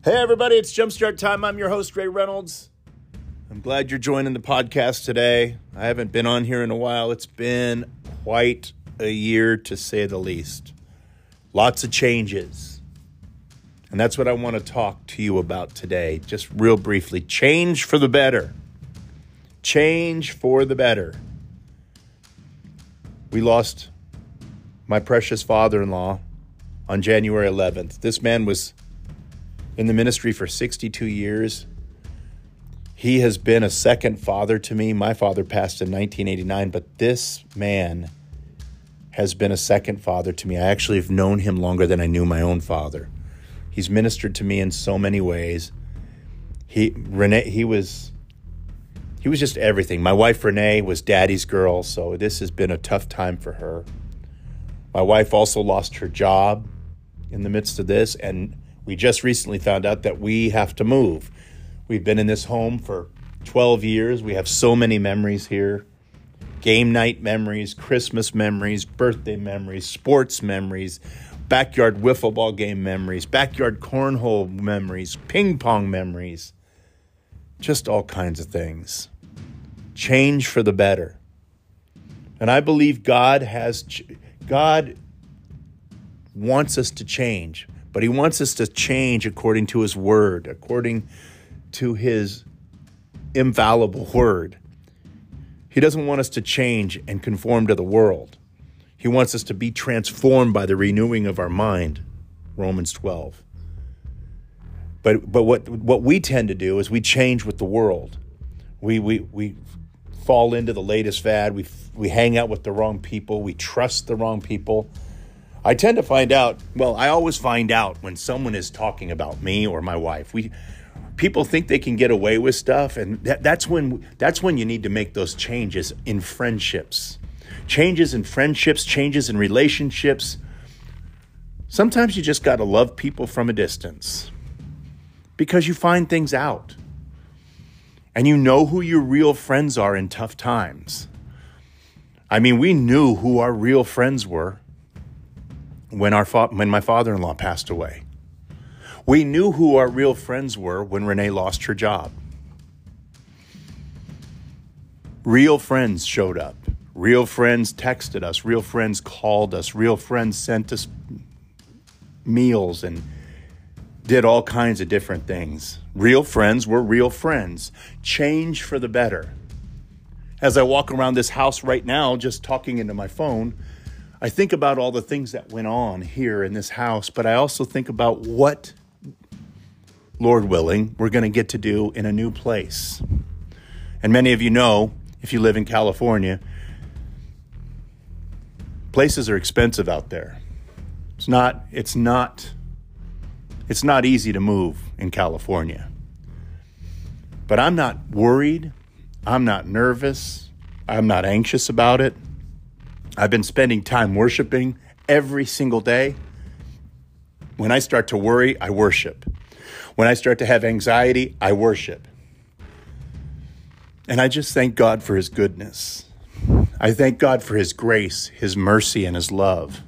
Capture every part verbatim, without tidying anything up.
Hey everybody, it's Jumpstart Time. I'm your host, Ray Reynolds. I'm glad you're joining the podcast today. I haven't been on here in a while. It's been quite a year, to say the least. Lots of changes. And that's what I want to talk to you about today, just real briefly. Change for the better. Change for the better. We lost my precious father-in-law on January eleventh. This man was in the ministry for sixty-two years. He has been a second father to me. My father passed in nineteen eighty-nine, but this man has been a second father to me. I actually have known him longer than I knew my own father. He's ministered to me in so many ways. He Renee, he was he was just everything. My wife Renee was daddy's girl, so this has been a tough time for her. My wife also lost her job in the midst of this, and we just recently found out that we have to move. We've been in this home for twelve years. We have so many memories here. Game night memories, Christmas memories, birthday memories, sports memories, backyard wiffle ball game memories, backyard cornhole memories, ping pong memories. Just all kinds of things. Change for the better. And I believe God has, God wants us to change. But he wants us to change according to his word, according to his infallible word. He doesn't want us to change and conform to the world. He wants us to be transformed by the renewing of our mind, Romans twelve. But but what what we tend to do is we change with the world. We we we fall into the latest fad. We we hang out with the wrong people. We trust the wrong people. I tend to find out, well, I always find out when someone is talking about me or my wife. We people think they can get away with stuff, and that, that's when that's when you need to make those changes in friendships. Changes in friendships, changes in relationships. Sometimes you just got to love people from a distance because you find things out. And you know who your real friends are in tough times. I mean, we knew who our real friends were when our fa- when my father-in-law passed away. We knew who our real friends were when Renee lost her job. Real friends showed up. Real friends texted us. Real friends called us. Real friends sent us meals and did all kinds of different things. Real friends were real friends. Change for the better. As I walk around this house right now, just talking into my phone, I think about all the things that went on here in this house, but I also think about what, Lord willing, we're going to get to do in a new place. And many of you know, if you live in California, places are expensive out there. It's not, it's not, it's not easy to move in California. But I'm not worried. I'm not nervous. I'm not anxious about it. I've been spending time worshiping every single day. When I start to worry, I worship. When I start to have anxiety, I worship. And I just thank God for his goodness. I thank God for his grace, his mercy, and his love.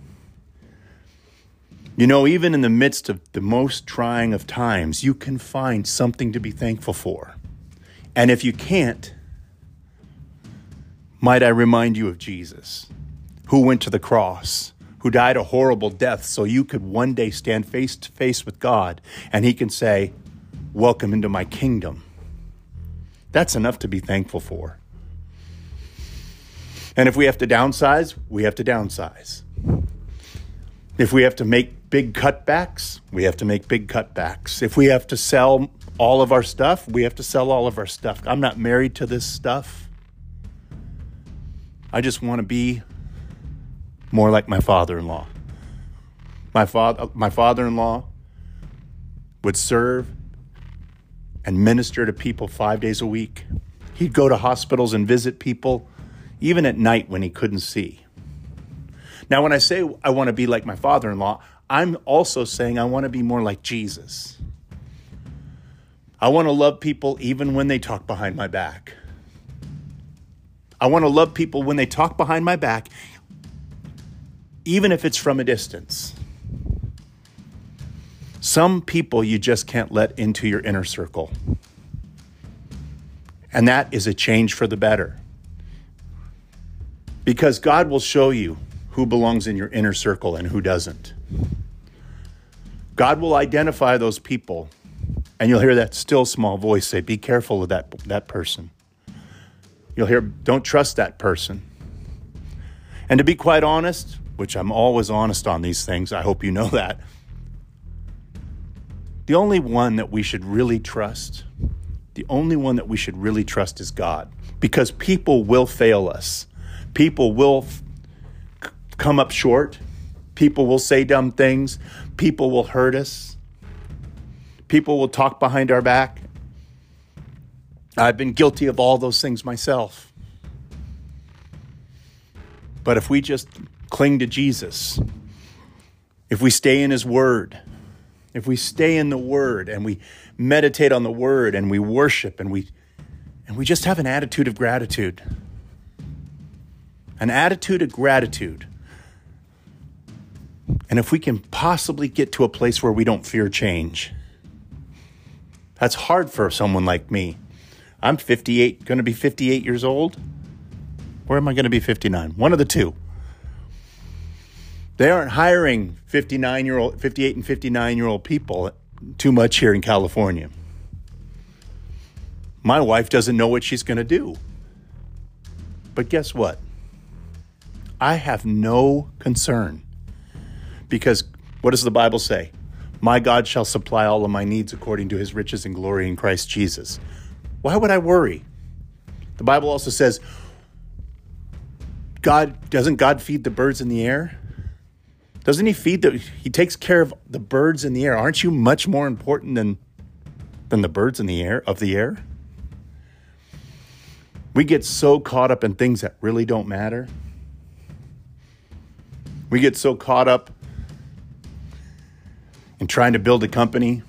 You know, even in the midst of the most trying of times, you can find something to be thankful for. And if you can't, might I remind you of Jesus, who went to the cross, who died a horrible death so you could one day stand face to face with God and he can say, welcome into my kingdom. That's enough to be thankful for. And if we have to downsize, we have to downsize. If we have to make big cutbacks, we have to make big cutbacks. If we have to sell all of our stuff, we have to sell all of our stuff. I'm not married to this stuff. I just want to be more like my father-in-law. My father, my father-in-law would serve and minister to people five days a week. He'd go to hospitals and visit people, even at night when he couldn't see. Now, when I say I want to be like my father-in-law, I'm also saying I want to be more like Jesus. I want to love people even when they talk behind my back. I want to love people when they talk behind my back, even if it's from a distance. some people you just can't let into your inner circle. And that is a change for the better. Because God will show you who belongs in your inner circle and who doesn't. God will identify those people, and you'll hear that still small voice say, be careful of that, that person. You'll hear, don't trust that person. And to be quite honest, which I'm always honest on these things, I hope you know that, the only one that we should really trust, the only one that we should really trust is God. Because people will fail us. People will f- come up short. People will say dumb things. People will hurt us. People will talk behind our back. I've been guilty of all those things myself. But if we just cling to Jesus, if we stay in his word, if we stay in the word and we meditate on the word and we worship and we and we just have an attitude of gratitude, an attitude of gratitude. And if we can possibly get to a place where we don't fear change, that's hard for someone like me. I'm fifty-eight, going to be fifty-eight years old. Or am I going to be fifty-nine? One of the two. They aren't hiring fifty-nine-year-old, fifty-eight and fifty-nine-year-old people too much here in California. My wife doesn't know what she's going to do. But guess what? I have no concern. Because what does the Bible say? My God shall supply all of my needs according to his riches and glory in Christ Jesus. Why would I worry? The Bible also says, God, doesn't God feed the birds in the air? Doesn't he feed the, he takes care of the birds in the air. Aren't you much more important than, than the birds in the air, of the air? We get so caught up in things that really don't matter. We get so caught up in trying to build a company.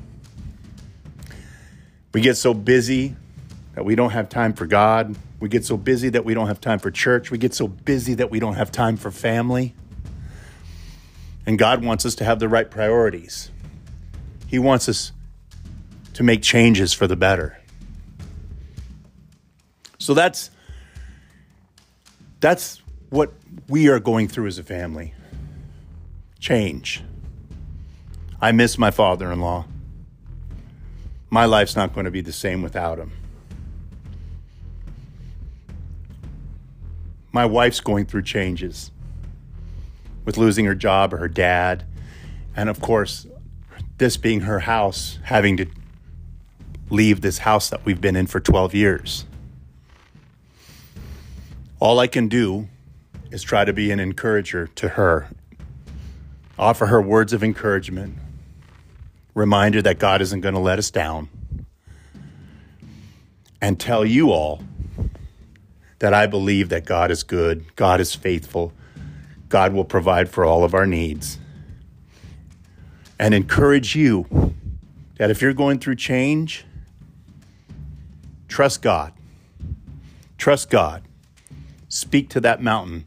We get so busy that we don't have time for God. We get so busy that we don't have time for church. We get so busy that we don't have time for family. And God wants us to have the right priorities. He wants us to make changes for the better. So that's, that's what we are going through as a family. Change. I miss my father-in-law. My life's not going to be the same without him. My wife's going through changes with losing her job or her dad. And of course, this being her house, having to leave this house that we've been in for twelve years. All I can do is try to be an encourager to her, offer her words of encouragement, remind her that God isn't going to let us down, and tell you all that I believe that God is good, God is faithful, God will provide for all of our needs. And encourage you that if you're going through change, trust God. Trust God. Speak to that mountain.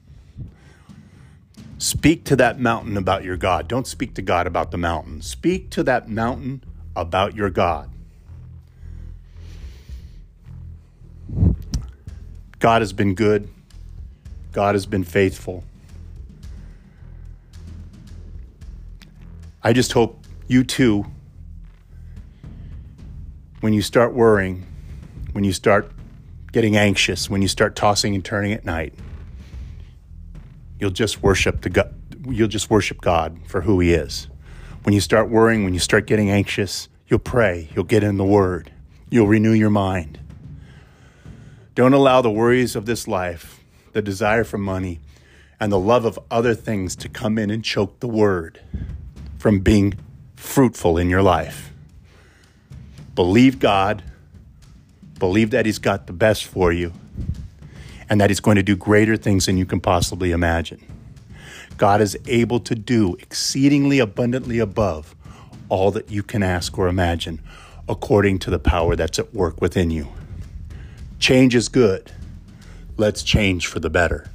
Speak to that mountain about your God. Don't speak to God about the mountain. Speak to that mountain about your God. God has been good. God has been faithful. I just hope you too, when you start worrying, when you start getting anxious, when you start tossing and turning at night, you'll just worship the God, you'll just worship God for who he is. When you start worrying, when you start getting anxious, you'll pray, you'll get in the word, you'll renew your mind. Don't allow the worries of this life, the desire for money, and the love of other things to come in and choke the word from being fruitful in your life. Believe God, believe that he's got the best for you, and that he's going to do greater things than you can possibly imagine. God is able to do exceedingly abundantly above all that you can ask or imagine, according to the power that's at work within you. Change is good. Let's change for the better.